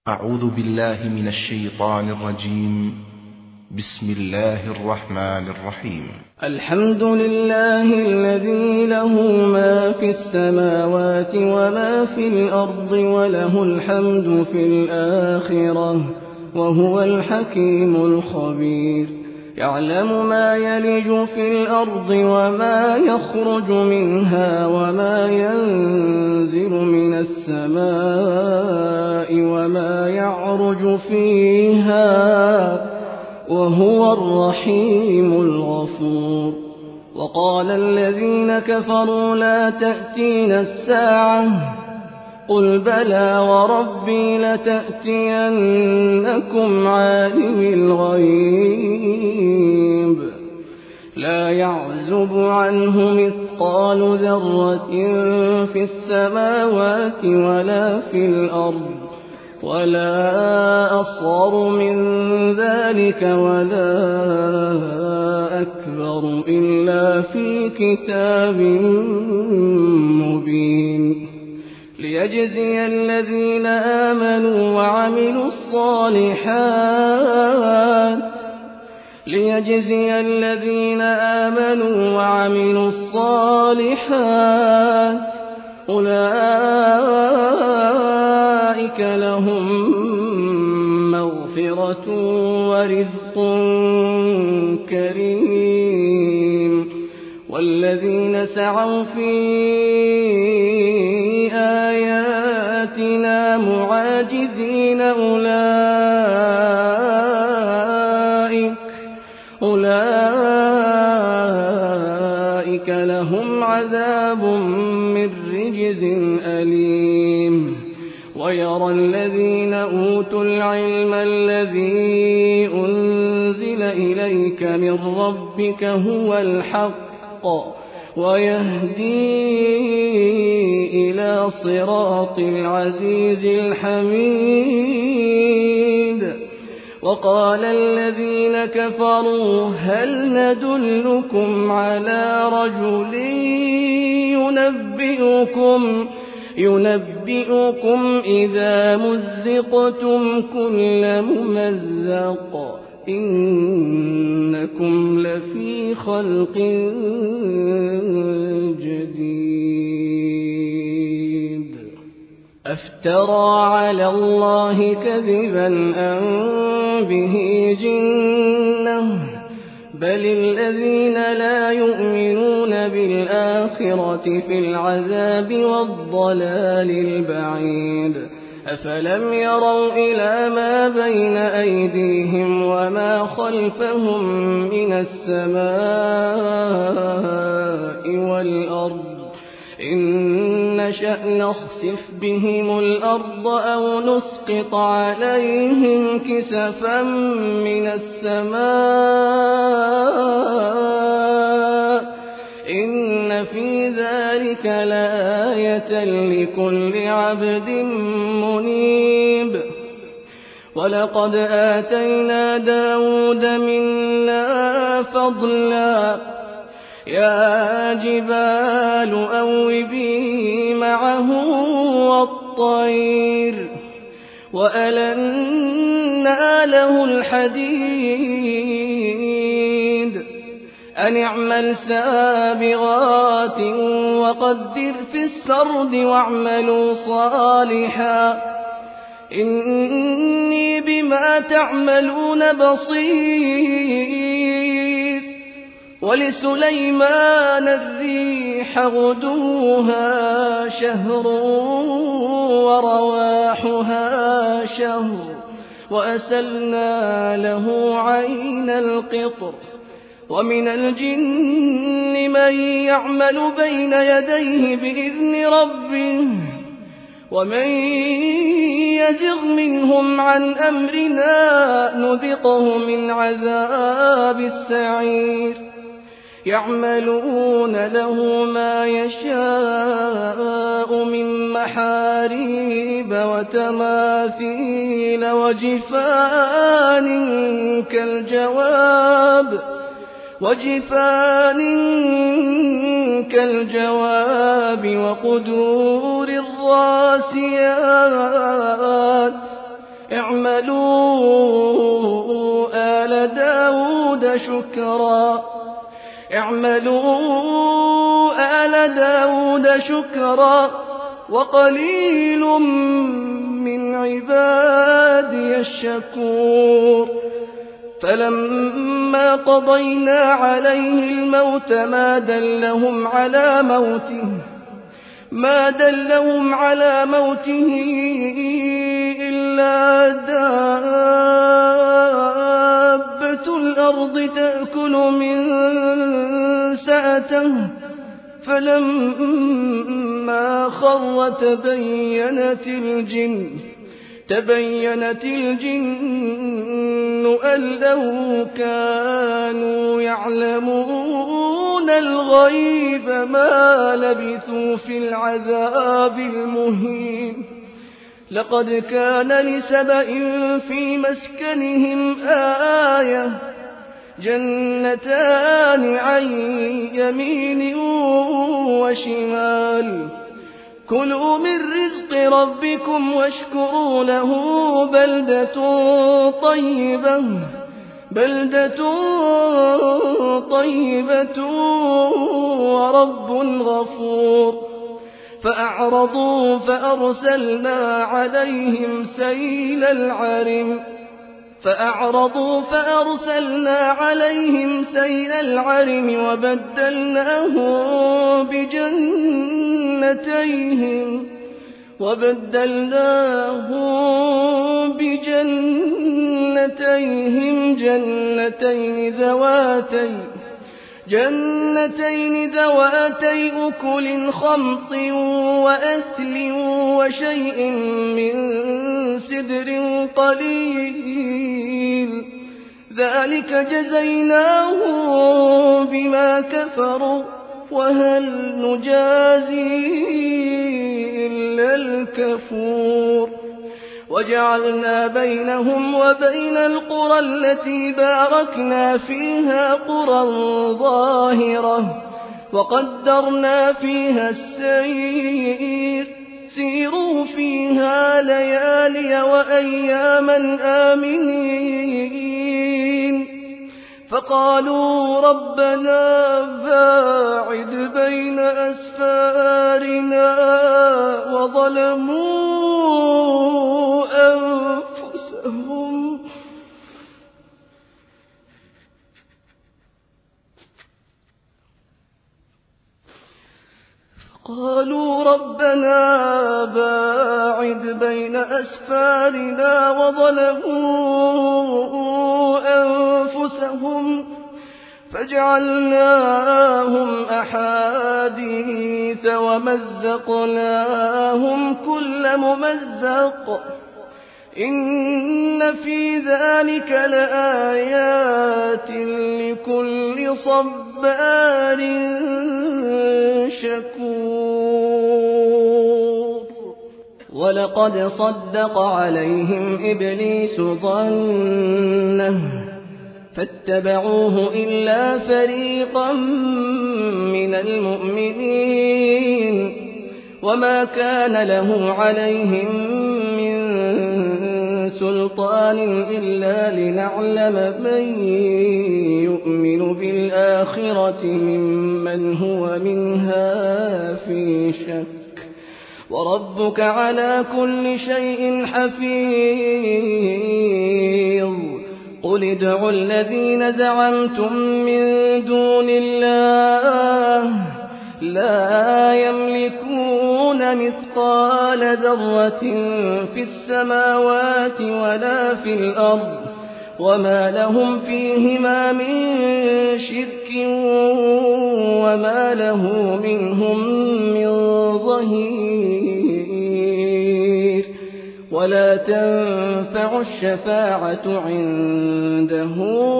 أعوذ بالله من الشيطان الرجيم. بسم الله الرحمن الرحيم. الحمد لله الذي له ما في السماوات وما في الأرض وله الحمد في الآخرة وهو الحكيم الخبير. يعلم ما يلج في الأرض وما يخرج منها وما ينزل من السماء وما يعرج فيها وهو الرحيم الغفور. وقال الذين كفروا لا تأتينا الساعة قل بلى وربي لتأتينكم عالم الغيب لا يعزب عنه مثقال ذرة في السماوات ولا في الأرض ولا أصغر من ذلك ولا أكبر إلا في كتاب مبين ليجزي الذين آمنوا وعملوا الصالحات أولئك لهم مغفرة ورزق كريم. والذين سعوا في آياتنا معاجزين أولئك لهم عذاب من رجز أليم. ويرى الذين أوتوا العلم الذي أنزل إليك من ربك هو الحق ويهدي إلى صراط العزيز الحميد. وقال الذين كفروا هل ندلكم على رجل ينبئكم إذا مزقتم كل ممزق إنكم لفي خلق جديد. أفترى على الله كذبا أم به جنة بل الذين لا يؤمنون بالآخرة في العذاب والضلال البعيد. أفلم يروا إلى ما بين أيديهم وما خلفهم من السماء والأرض إن نشأ نخسف بهم الأرض أو نسقط عليهم كسفا من السماء إن في ذلك لآية لكل عبد منيب. ولقد آتينا داود منا فضلا يا جبال أوبي معه والطير وألنا له الحديد أن اعمل سابغات وقدر في السرد واعملوا صالحا إني بما تعملون بصير. ولسليمان الريح غدوها شهر ورواحها شهر وأسلنا له عين القطر. ومن الجن من يعمل بين يديه بإذن ربه ومن يزغ منهم عن أمرنا نذقه من عذاب السعير. يعملون له ما يشاء من محاريب وتماثيل وجفان كالجواب وقدور الراسيات اعملوا آل داود شكرا وقليل من عبادي الشكور فلما قضينا عليه الموت ما دلهم على موته إلا دابة الأرض تأكل من سأته فلما خر تبينت الجن أن لو كانوا يعلمون الغيب ما لبثوا في العذاب المهين لقد كان لسبإ في مسكنهم آية جنتان عن يمين وشمال كلوا من رزق ربكم واشكروا له بلدة طيبة ورب غفور فأعرضوا فأرسلنا عليهم سيل العرم وبدلناهم بجنتيهم جنتين ذواتي أكل خمط وأثل وشيء من سدر قليل ذلك جزيناهم بما كفروا وهل نجازي إلا الكفور وجعلنا بينهم وبين القرى التي باركنا فيها قرى ظاهرة وقدرنا فيها السير سيروا فيها ليالي وأياما آمنين فقالوا ربنا باعد بين أسفارنا وظلموا أنفسهم فجعلناهم أحاديث ومزقناهم كل ممزق إن في ذلك لآيات لكل صبار شكور ولقد صدق عليهم إبليس ظنه فاتبعوه إلا فريقا من المؤمنين وما كان له عليهم من سلطان إلا لنعلم من يؤمن بالآخرة ممن هو منها في شك وربك على كل شيء حفيظ قل ادعوا الذين زعمتم من دون الله لا يملكون مثقال ذرة في السماوات ولا في الأرض وما لهم فيهما من شرك وما له منهم من ظهير ولا تنفع الشفاعة عنده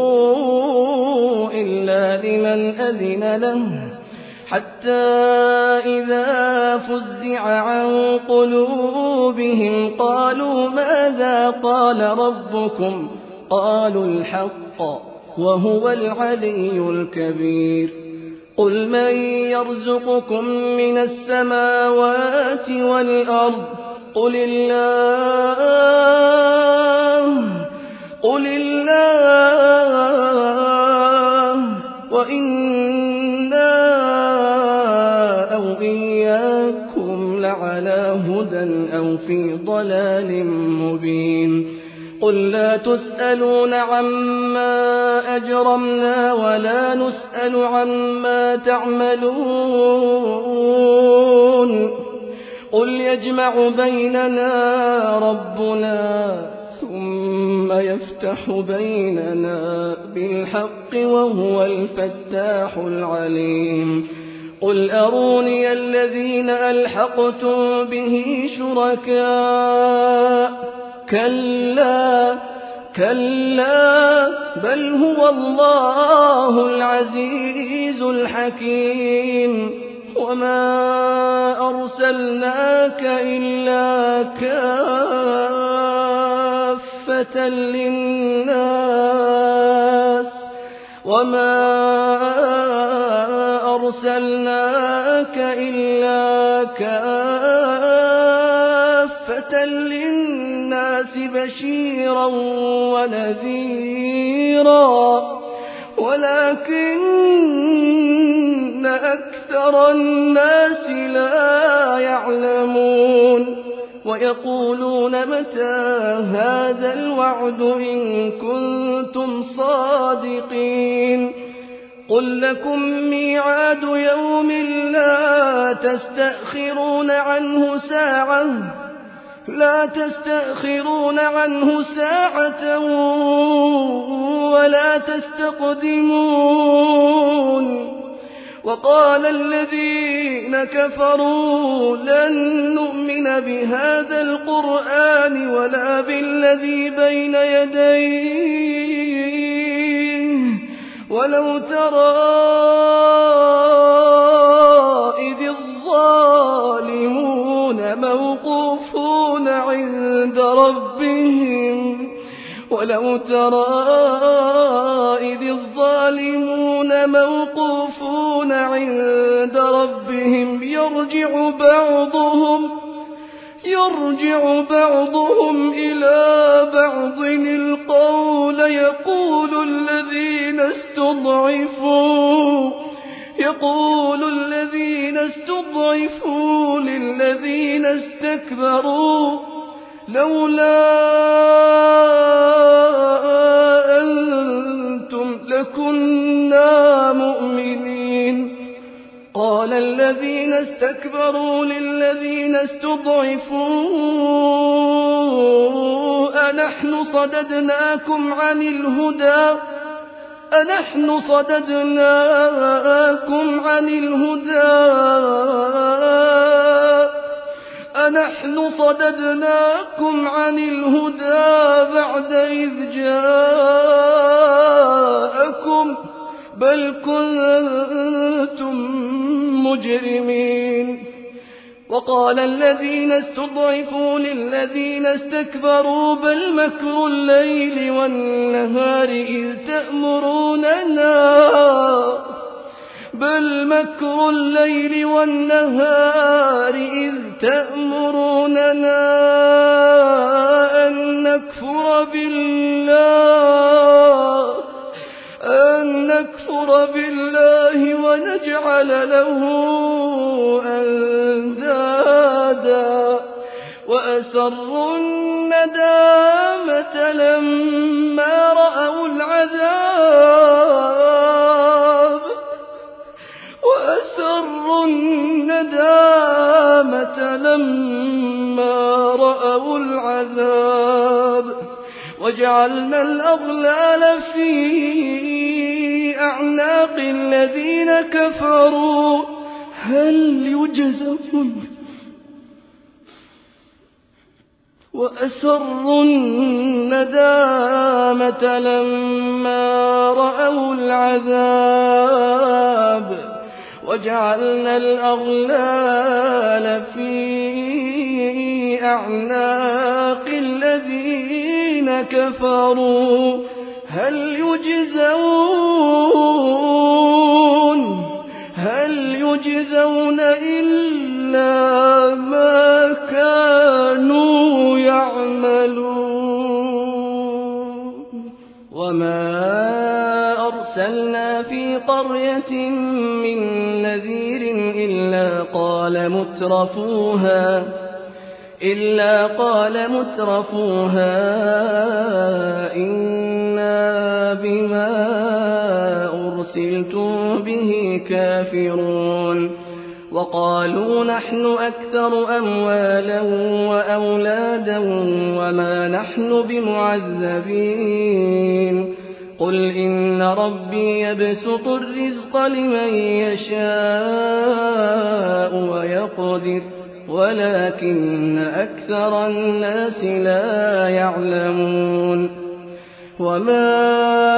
إلا لمن أذن له حتى إذا فزع عن قلوبهم قالوا ماذا قال ربكم قالوا الحق وهو العلي الكبير قل من يرزقكم من السماوات والأرض قل الله قل الله وإنا أو إياكم لعلى هدى أو في ضلال مبين قل لا تسألون عما أجرمنا ولا نسأل عما تعملون قل يجمع بيننا ربنا ثم يفتح بيننا بالحق وهو الفتاح العليم قل أروني الذين ألحقتم به شركاء كلا بل هو الله العزيز الحكيم وما أرسلناك إلا كافة للناس بشيرا ونذيرا ولكن أكثر الناس لا يعلمون ويقولون متى هذا الوعد إن كنتم صادقين قل لكم ميعاد يوم لا تستأخرون عنه ساعة ولا تستقدمون وقال الذين كفروا لن نؤمن بهذا القرآن ولا بالذي بين يديه ولو ترى إذ الظالمون موقوفون عند ربهم يرجع بعضهم إلى بعض القول يقول الذين استضعفوا للذين استكبروا لولا أنتم لكنا مؤمنين قال الذين استكبروا للذين استضعفوا أنحن صددناكم عن الهدى بعد إذ جاءكم بل كنتم مجرمين وقال الذين استضعفوا للذين استكبروا بل مكر الليل والنهار إذ تأمروننا أن نكفر بالله ونجعل له أندادا وأسروا الندامة لما رأوا العذاب وجعلنا الأغلال في أعناق الذين كفروا هل يجزون وأسروا الندامة لما رأوا العذاب وجعلنا الأغلال في أعناق الذين كفروا هل يجزون إلا ما كانوا يعملون. وما أرسلنا في قرية من نذير إلا قال مترفوها إنا بما أرسلتم به كافرون وقالوا نحن أكثر أموالا وأولادا وما نحن بمعذبين قل إن ربي يبسط الرزق لمن يشاء ويقدر ولكن أكثر الناس لا يعلمون وما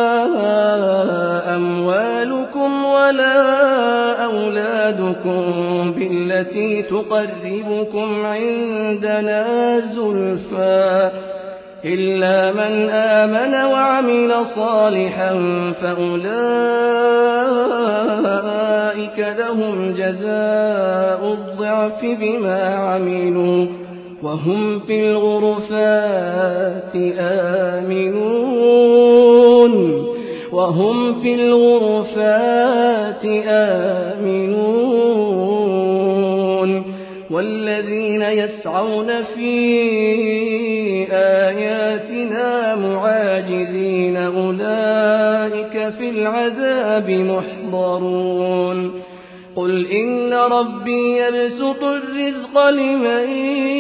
أموالكم ولا أولادكم بالتي تقربكم عندنا زلفى إلا من آمن وعمل صالحا فأولئك لهم جزاء الضعف بما عملوا وهم في الغرفات آمنون والذين يسعون في آياتنا معاجزين أولئك في العذاب محضرون قل إن ربي يبسط الرزق لمن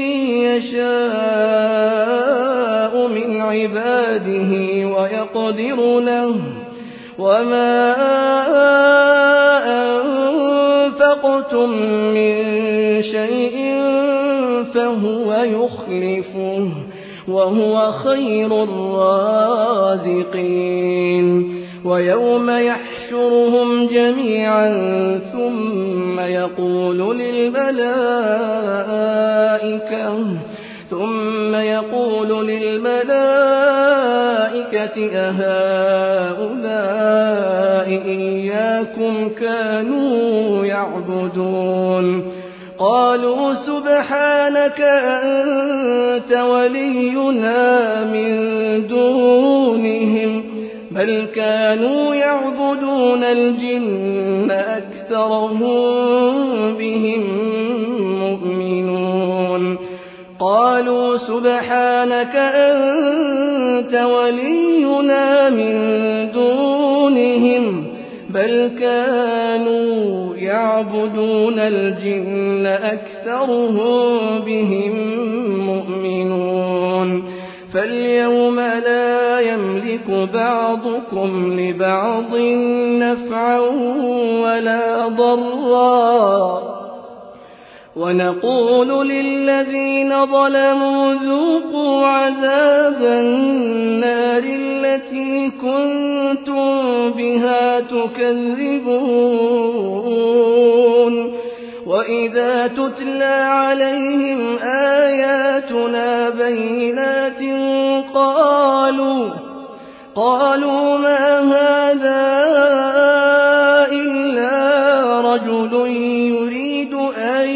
يشاء من عباده ويقدر له وما أنفقتم من شيء فهو يخلفه وهو خير الرازقين ويوم يحشرهم جميعا ثم يقول للملائكة أهؤلاء إياكم كانوا يعبدون قالوا سبحانك أنت ولينا من دونهم بل كانوا يعبدون الجن أكثرهم بهم مؤمنون قالوا سبحانك أنت ولينا من دونهم بل كانوا يعبدون الجن أكثرهم بهم مؤمنون فاليوم لا يملك بعضكم لبعض نفعا ولا ضرا ونقول للذين ظلموا ذوقوا عذاب النار التي كنتم بها تكذبون وإذا تتلى عليهم آياتنا بينات قالوا ما هذا إلا رجل يريد أن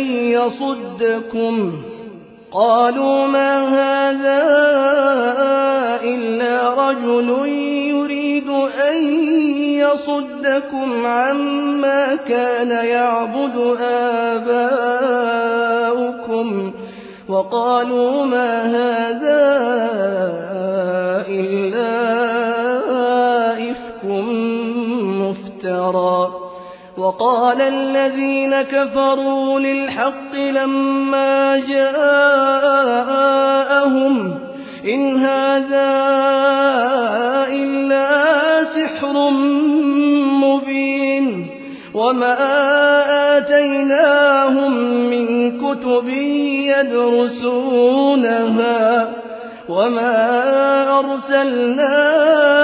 يصدكم عما كان يعبد آباؤكم وقالوا ما هذا إلا إفك مفترى وقال الذين كفروا للحق لما جاءهم إن هذا إلا سحر مبين وما آتيناهم من كتب يدرسونها وما أرسلنا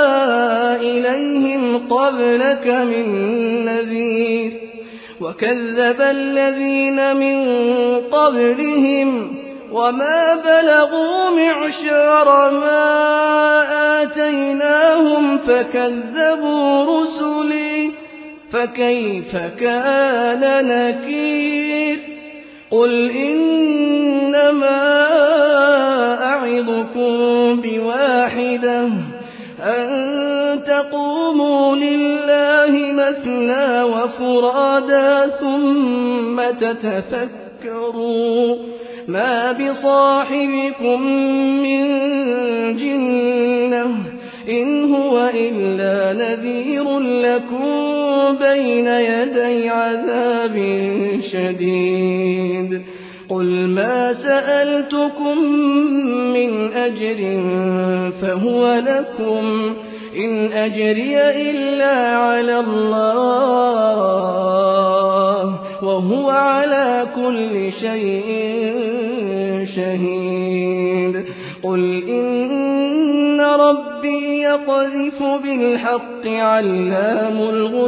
إليهم قبلك من نذير وكذب الذين من قبلهم وما بلغوا معشار ما آتيناهم فكذبوا رسلي فكيف كان نكير قل إنما أعظكم بواحدة أن تقوموا لله مثنى وفرادا ثم تتفكروا ما بصاحبكم من جنة إن هو إلا نذير لكم بين يدي عذاب شديد قل ما سألتكم من أجر فهو لكم إن أجري إلا على الله وهو على كل شيء شهيد قل إن ربي يقذف بالحق علام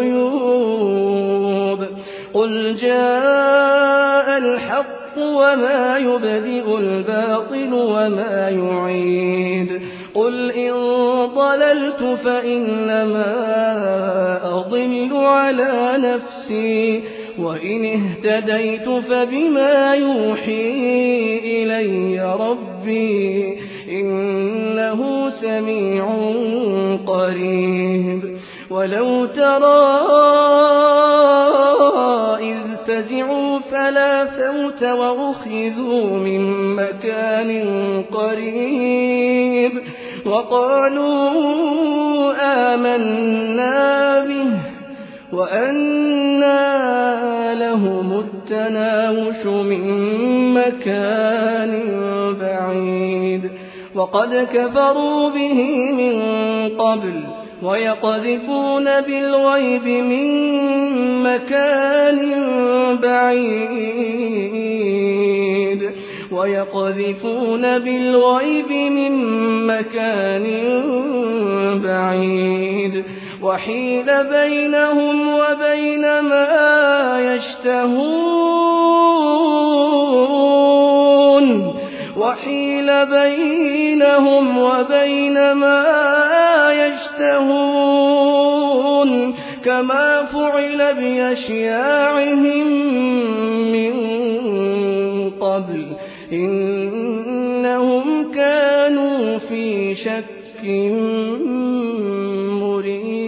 الغيوب قل جاء الحق وما يبدئ الباطل وما يعيد قل إن ضللت فإنما أضل على نفسي وإن اهتديت فبما يوحي إلي ربي إنه سميع قريب ولو ترى إذ فزعوا فلا فوت وأخذوا من مكان قريب وقالوا آمنا به وأنى لهم التناوش من مكان بعيد وقد كفروا به من قبل ويقذفون بالغيب من مكان بعيد ويقذفون بالغيب من مكان بعيد وحيل بينهم وبين ما يشتهون وحيل بينهم وبين ما يشتهون كما فعل بأشياعهم من قبل إنهم كانوا في شك مريب